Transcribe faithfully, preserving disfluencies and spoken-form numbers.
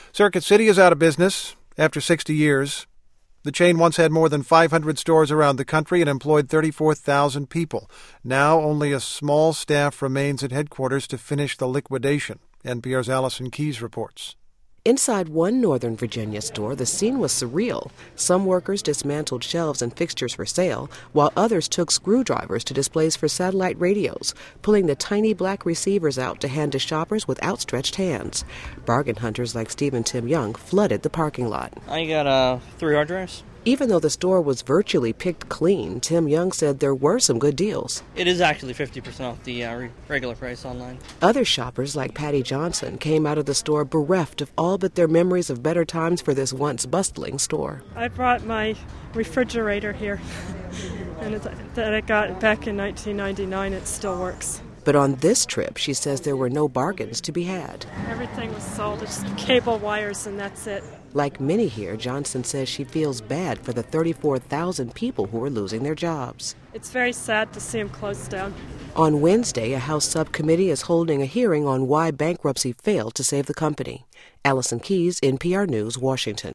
Circuit City is out of business after sixty years. The chain once had more than five hundred stores around the country and employed thirty-four thousand people. Now only a small staff remains at headquarters to finish the liquidation. N P R's Allison Keyes reports. Inside one Northern Virginia store, the scene was surreal. Some workers dismantled shelves and fixtures for sale, while others took screwdrivers to displays for satellite radios, pulling the tiny black receivers out to hand to shoppers with outstretched hands. Bargain hunters like Steve and Tim Young flooded the parking lot. I got uh, three hard drives. Even though the store was virtually picked clean, Tim Young said there were some good deals. It is actually fifty percent off the uh, re- regular price online. Other shoppers, like Patty Johnson, came out of the store bereft of all but their memories of better times for this once bustling store. I brought my refrigerator here, and it's, that I got back in nineteen ninety-nine. It still works. But on this trip, she says there were no bargains to be had. Everything was sold. It's cable wires, and that's it. Like many here, Johnson says she feels bad for the thirty-four thousand people who are losing their jobs. It's very sad to see them close down. On Wednesday, a House subcommittee is holding a hearing on why bankruptcy failed to save the company. Allison Keyes, N P R News, Washington.